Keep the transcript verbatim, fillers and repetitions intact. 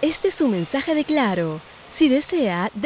Este es un mensaje de Claro. Si desea,